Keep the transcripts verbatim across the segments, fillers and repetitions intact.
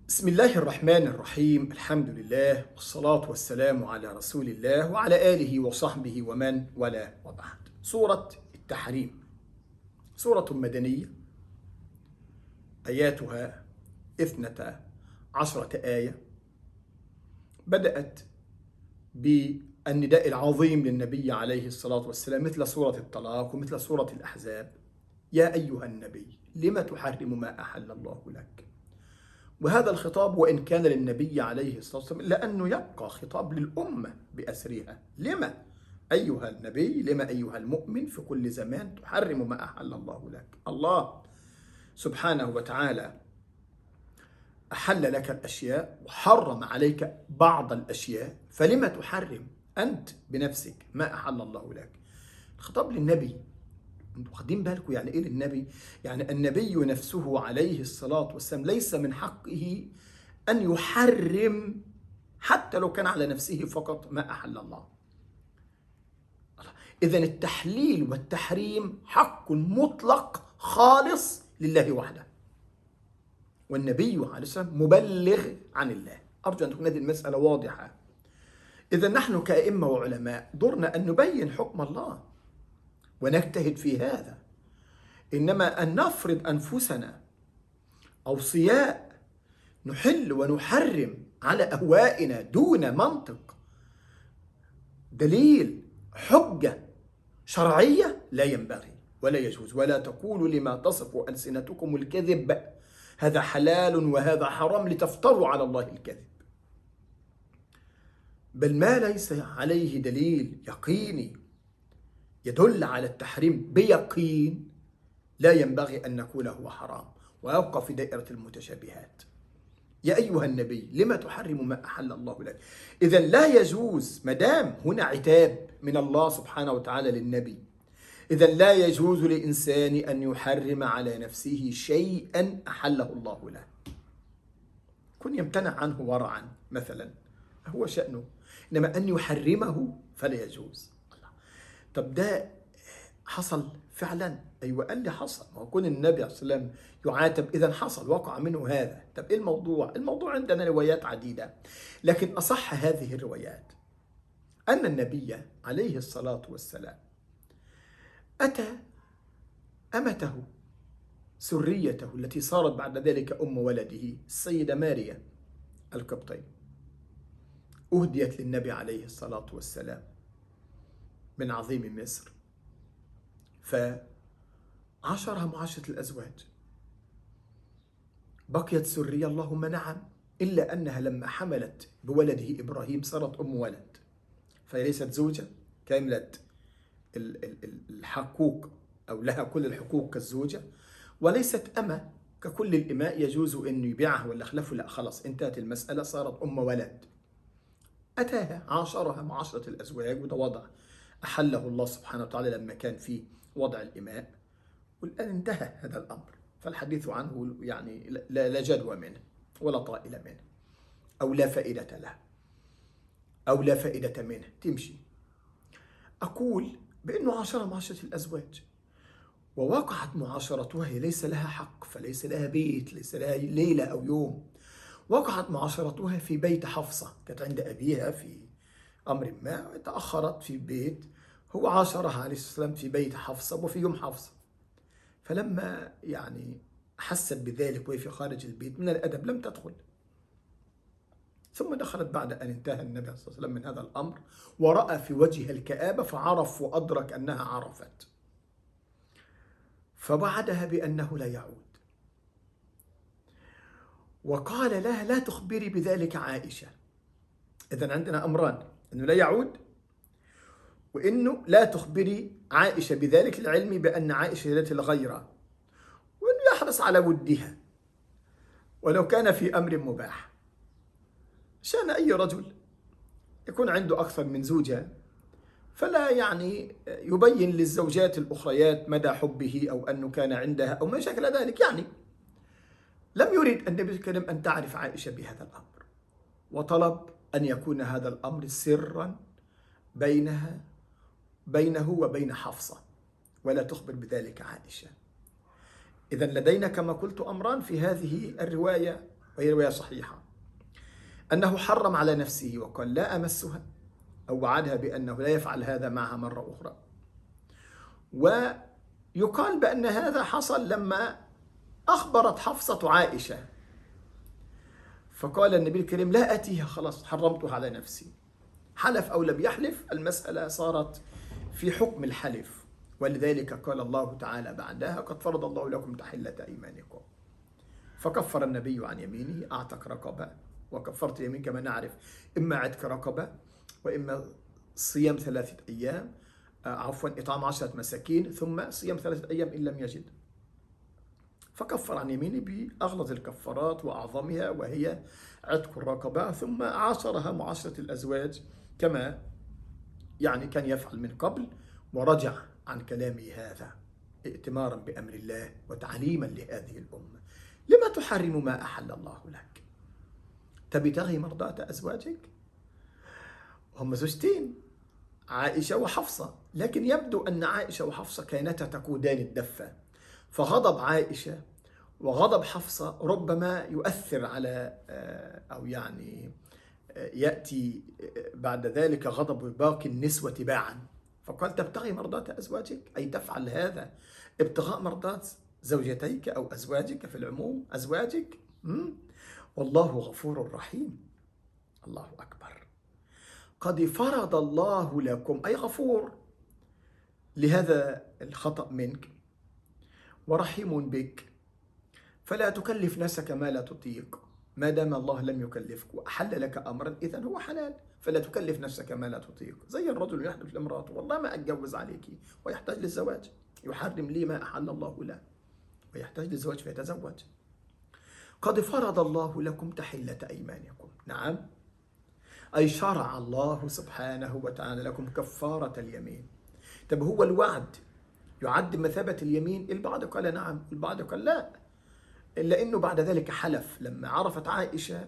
بسم الله الرحمن الرحيم. الحمد لله والصلاة والسلام على رسول الله وعلى آله وصحبه ومن والاه، وبعد. سورة التحريم سورة مدنية، آياتها اثنتا عشرة آية. بدأت بالنداء العظيم للنبي عليه الصلاة والسلام، مثل سورة الطلاق ومثل سورة الأحزاب: يا أيها النبي لم تحرم ما أحل الله لك. وهذا الخطاب وإن كان للنبي عليه الصلاة والسلام إلا أنه يبقى خطاب للأمة بأسرها. لما أيها النبي، لما أيها المؤمن في كل زمان تحرم ما أحل الله لك؟ الله سبحانه وتعالى أحل لك الأشياء وحرم عليك بعض الأشياء، فلما تحرم أنت بنفسك ما أحل الله لك؟ الخطاب للنبي. انتوا واخدين بالكم يعني ايه للنبي؟ يعني النبي نفسه عليه الصلاة والسلام ليس من حقه أن يحرم حتى لو كان على نفسه فقط ما أحل الله. إذن التحليل والتحريم حق مطلق خالص لله وحده، والنبي عليه السلام مبلغ عن الله. أرجو أن تكون هذه المسألة واضحة. إذا نحن كأئمة وعلماء دورنا أن نبين حكم الله ونجتهد في هذا، إنما أن نفرض أنفسنا أوصياء نحل ونحرم على أهوائنا دون منطق دليل حجة شرعية لا ينبغي ولا يجوز. ولا تقولوا لما تصف ألسنتكم الكذب هذا حلال وهذا حرام لتفتروا على الله الكذب. بل ما ليس عليه دليل يقيني يدل على التحريم بيقين لا ينبغي أن نقول هو حرام ويبقى في دائرة المتشابهات. يا أيها النبي لما تحرم ما أحل الله لك؟ إذا لا يجوز، مدام هنا عتاب من الله سبحانه وتعالى للنبي، إذا لا يجوز لإنسان أن يحرم على نفسه شيئا أحله الله له. كن يمتنع عنه ورعا مثلا هو شأنه، إنما أن يحرمه فلا يجوز. طب ده حصل فعلا؟ ايوه قال لي حصل. ما هو كون النبي عليه الصلاه والسلام يعاتب اذا حصل، وقع منه هذا. طب ايه الموضوع؟ الموضوع عندنا روايات عديده، لكن اصح هذه الروايات ان النبي عليه الصلاه والسلام اتى امته سريته التي صارت بعد ذلك ام ولده السيده ماريا القبطيه، اهديت للنبي عليه الصلاه والسلام من عظيم مصر، فعاشرها معاشرة الأزواج. بقيت سرية اللهم نعم، إلا أنها لما حملت بولده إبراهيم صارت أم ولد، فليست زوجة كاملة الحقوق أو لها كل الحقوق كالزوجة، وليست أمة ككل الإماء يجوز أن يبيعها ولا خلفه. لا، خلاص انتهت المسألة، صارت أم ولد. أتاها عاشرها معاشرة الأزواج، وده وضع أحله الله سبحانه وتعالى لما كان في وضع الإماء، والآن انتهى هذا الأمر، فالحديث عنه يعني لا, لا جدوى منه ولا طائل منه، أو لا فائدة له أو لا فائدة منه تمشي. أقول بأنه عاشرة معاشرة الأزواج، ووقعت معاشرتها هي ليس لها حق، فليس لها بيت، ليس لها ليلة أو يوم. وقعت معاشرتها في بيت حفصة، كانت عند أبيها في أمر ما، تأخرت في بيت، هو عاشرها عليه السلام في بيت حفصة وفي يوم حفصة. فلما يعني حست بذلك وهي في خارج البيت من الأدب لم تدخل، ثم دخلت بعد أن انتهى النبي صلى الله عليه وسلم من هذا الأمر، ورأى في وجهها الكآبة فعرف وأدرك أنها عرفت، فوعدها بأنه لا يعود، وقال لها لا تخبري بذلك عائشة. إذن عندنا أمران: أنه لا يعود، وإنه لا تخبري عائشة بذلك لعلمي بأن عائشة التي الغيرة، وإنه يحرص على ودها ولو كان في أمر مباح. شأن أي رجل يكون عنده أكثر من زوجة فلا يعني يبين للزوجات الأخريات مدى حبه أو أنه كان عندها أو ما شكل ذلك. يعني لم يرد النبي الكريم أن تعرف عائشة بهذا الأمر، وطلب أن يكون هذا الأمر سرا بينها بينه وبين حفصة، ولا تخبر بذلك عائشة. إذن لدينا كما قلت أمران في هذه الرواية، وهي رواية صحيحة، أنه حرم على نفسه وقال لا أمسها، أو وعدها بأنه لا يفعل هذا معها مرة أخرى. ويقال بأن هذا حصل لما أخبرت حفصة عائشة، فقال النبي الكريم لا أتيها، خلاص حرمتها على نفسي. حلف أو لم يحلف، المسألة صارت في حكم الحلف، ولذلك قال الله تعالى بعدها قد فرض الله لكم تحلة أيمانكم. فكفر النبي عن يمينه، أعتق رقبة، وكفرت اليمين كما نعرف إما عتق رقبة وإما صيام ثلاثة أيام، عفوا إطعام عشرة مساكين، ثم صيام ثلاثة أيام إن لم يجد. فكفر عن يمينه بأغلظ الكفارات وأعظمها، وهي عتق الرقبة، ثم عاشرها معاشرة الأزواج كما يعني كان يفعل من قبل، ورجع عن كلامه هذا ائتمارا بأمر الله وتعليما لهذه الأمة. لما تحرم ما أحل الله لك؟ تبتغي مرضاة أزواجك؟ هم زوجتين، عائشة وحفصة، لكن يبدو أن عائشة وحفصة كانتا تقودان الدفة، فغضب عائشة وغضب حفصة ربما يؤثر على أو يعني يأتي بعد ذلك غضب باقي النسوة تباعا. فقال تبتغي مرضاة أزواجك، أي تفعل هذا ابتغاء مرضاة زوجتيك أو أزواجك في العموم، أزواجك. والله غفور رحيم. الله أكبر. قد فرض الله لكم، أي غفور لهذا الخطأ منك ورحيم بك، فلا تكلف نفسك ما لا تطيق. ما دام الله لم يكلفك وأحل لك أمرا إذن هو حلال، فلا تكلف نفسك ما لا تطيق. زي الرجل يحلف لامرأته والله ما أتجوز عليك، ويحتاج للزواج، يحرم لي ما أحل الله له، ويحتاج للزواج فيتزوج. قد فرض الله لكم تحلة أيمانكم، نعم، أي شرع الله سبحانه وتعالى لكم كفارة اليمين. طب هو الوعد يعد مثابة اليمين؟ البعض قال نعم، البعض قال لا، إلا أنه بعد ذلك حلف. لما عرفت عائشة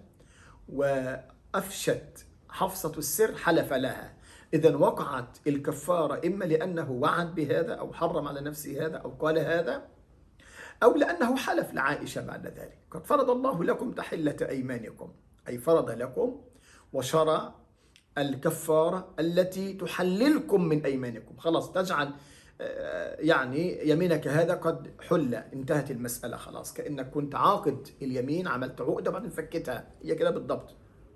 وأفشت حفصة السر حلف لها، إذن وقعت الكفارة إما لأنه وعد بهذا أو حرم على نفسه هذا أو قال هذا، أو لأنه حلف لعائشة بعد ذلك. قد فرض الله لكم تحلة أيمانكم، أي فرض لكم وشرع الكفارة التي تحللكم من أيمانكم. خلاص تجعل يعني يمينك هذا قد حل، انتهت المسألة خلاص، كأنك كنت عاقد اليمين، عملت عقدة بعدين فكتها، هي كده بالضبط.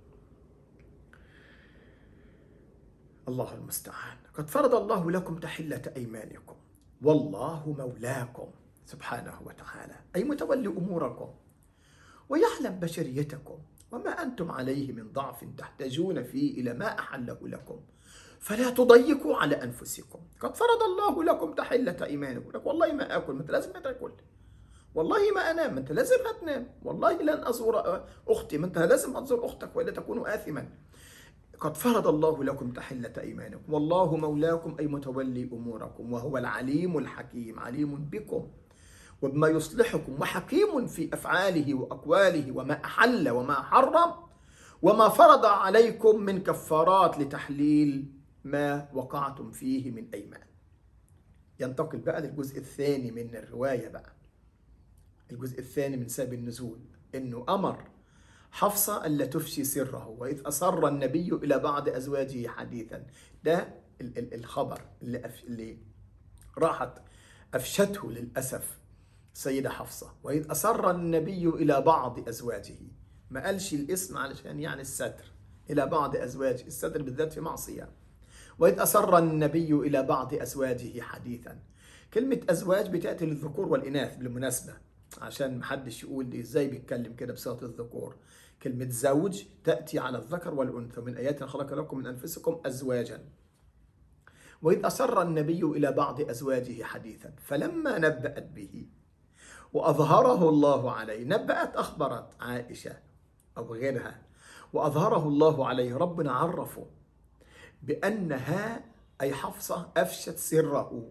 الله المستعان. قد فرض الله لكم تحلة أيمانكم والله مولاكم سبحانه وتعالى، أي متولي أموركم، ويعلم بشريتكم وما أنتم عليه من ضعف تحتاجون فيه إلى ما أحله لكم، فلا تضيقوا على أنفسكم. قد فرض الله لكم تحلة أيمانكم، لك والله ما آكل، ما أنت لازم تاكل، والله ما أنام، ما أنت لازم هتنام، والله لن أزور أختي، ما أنت لازم هتزور أختك وإلا تكون آثما. قد فرض الله لكم تحلة أيمانكم والله مولاكم، أي متولي أموركم، وهو العليم الحكيم، عليم بكم وبما يصلحكم، وحكيم في أفعاله وأقواله، وما أحل وما حرم، وما فرض عليكم من كفارات لتحليل ما وقعتم فيه من أيمان. ينتقل بقى للجزء الثاني من الرواية بقى، الجزء الثاني من سبب النزول، إنه أمر حفصة ألا تفشي سره، وإذ أصر النبي إلى بعض أزواجه حديثا. ده الخبر اللي, أف... اللي راحت أفشته للأسف سيدة حفصة، وإذ أصر النبي إلى بعض أزواجه، ما قالش الاسم علشان يعني الستر، إلى بعض أزواجه، الستر بالذات في معصية. وإذ أصر النبي إلى بعض أزواجه حديثا، كلمة أزواج بتأتي للذكور والإناث بالمناسبة، عشان محدش يقول لي إزاي بيتكلم كده بصيغة الذكور. كلمة زوج تأتي على الذكر والأنثى، من آيات خلق لكم من أنفسكم أزواجا. وإذ أصر النبي إلى بعض أزواجه حديثا فلما نبأت به وأظهره الله عليه، نبأت أخبرت عائشة أو غيرها، وأظهره الله عليه، ربنا عرفه بأنها أي حفصة أفشت سره.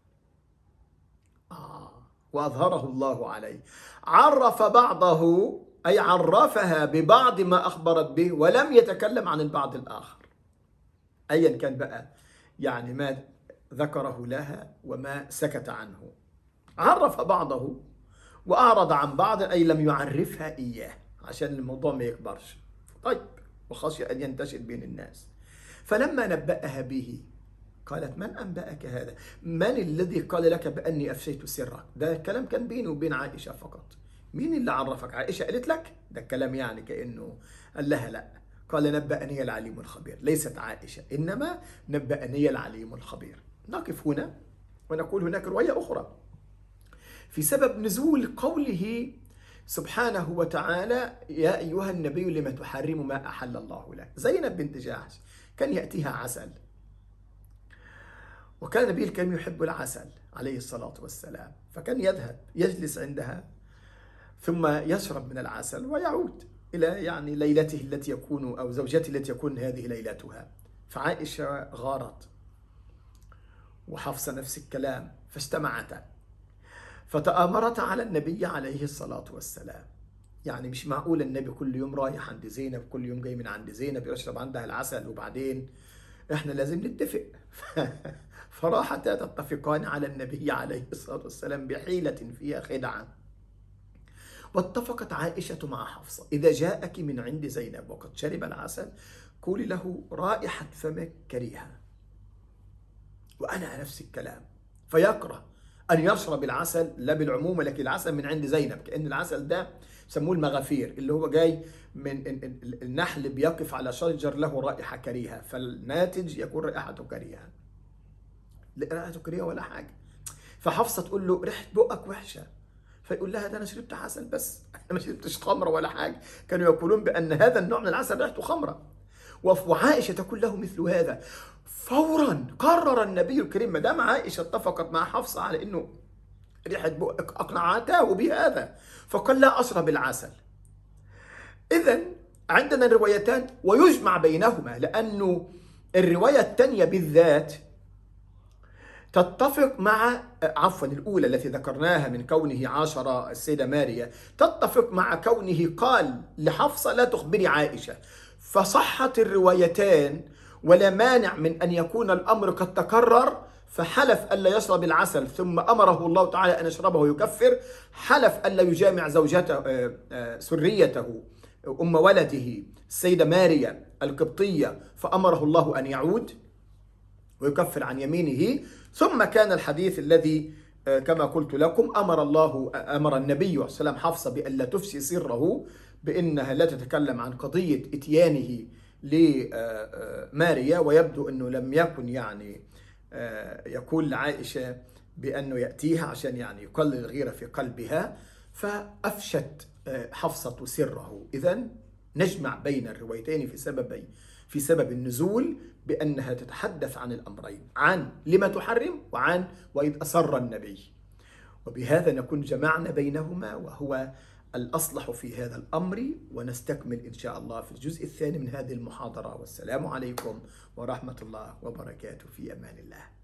آه. وأظهره الله عليه، عرف بعضه أي عرفها ببعض ما أخبرت به، ولم يتكلم عن البعض الآخر، أيا كان بقى يعني ما ذكره لها وما سكت عنه. عرف بعضه وأعرض عن بعض، أي لم يعرفها إياه. عشان الموضوع ما يكبرش. طيب، وخشي أن ينتشر بين الناس. فلما نبأها به قالت: من أنبأك هذا؟ من الذي قال لك بأني أفشيت سرك؟ ده الكلام كان بيني وبين عائشة فقط. مين اللي عرفك؟ عائشة قالت لك؟ ده الكلام يعني كأنه قال لها لا. قال: نبأني العليم الخبير. ليست عائشة، إنما نبأني العليم الخبير. نقف هنا ونقول هناك رواية أخرى في سبب نزول قوله سبحانه وتعالى: يا أيها النبي لم تحرم ما أحل الله لك. زينب بنت جحش كان يأتيها عسل، وكان النبي الكريم يحب العسل عليه الصلاة والسلام، فكان يذهب يجلس عندها ثم يشرب من العسل ويعود إلى يعني ليلته التي يكون أو زوجته التي يكون هذه ليلتها. فعائشة غارت وحفصة نفس الكلام، فاجتمعتا فتآمرتا على النبي عليه الصلاة والسلام. يعني مش معقول النبي كل يوم رايح عند زينب، كل يوم جاي من عند زينب يشرب عندها العسل، وبعدين احنا لازم نتفق. فراحتا تتفقان على النبي عليه الصلاة والسلام بحيلة فيها خدعة. واتفقت عائشة مع حفصة: إذا جاءك من عند زينب وقد شرب العسل قولي له رائحة فمك كريهة. وأنا نفس الكلام، فيكره أن يشرب العسل، لا بالعموم لكن العسل من عند زينب، كأن العسل ده يسموه المغافير، اللي هو جاي من النحل بيقف على شجر له رائحة كريهة، فالناتج يكون رائحته كريهة. رائحته كريهة ولا حاجة. فحفصة تقول له: ريحة بقك وحشة. فيقول لها: ده أنا شربت عسل بس، أنا ما شربتش خمرة ولا حاجة. كانوا يقولون بأن هذا النوع من العسل ريحته خمرة. وعائشة تقول له مثل هذا. فورا قرر النبي الكريم، ما دام عائشة اتفقت مع حفصة على انه ريحة بؤك اقنعته بهذا، فقال: لا اشرب العسل. اذا عندنا الروايتان ويجمع بينهما، لانه الرواية الثانية بالذات تتفق مع عفوا الأولى التي ذكرناها من كونه عاشر السيدة ماريا، تتفق مع كونه قال لحفصة: لا تخبري عائشة. فصحت الروايتان، ولا مانع من أن يكون الأمر قد تكرر. فحلف ألا يشرب العسل ثم أمره الله تعالى أن يشربه ويكفر، حلف ألا يجامع زوجته سريته أم ولده السيدة ماريا القبطية، فأمره الله أن يعود ويكفر عن يمينه. ثم كان الحديث الذي كما قلت لكم أمر الله أمر النبي عليه السلام حفصة بألا تفشي سره، بأنها لا تتكلم عن قضية إتيانه لماريا. ويبدو أنه لم يكن يعني يقول لعائشة بأنه يأتيها عشان يعني يقلل الغيرة في قلبها، فأفشت حفصة سره. إذن نجمع بين الروايتين في سبب في سبب النزول، بأنها تتحدث عن الأمرين، عن لما تحرم وعن وإذ أسر النبي. وبهذا نكون جمعنا بينهما، وهو الأصلح في هذا الأمر. ونستكمل إن شاء الله في الجزء الثاني من هذه المحاضرة. والسلام عليكم ورحمة الله وبركاته. في أمان الله.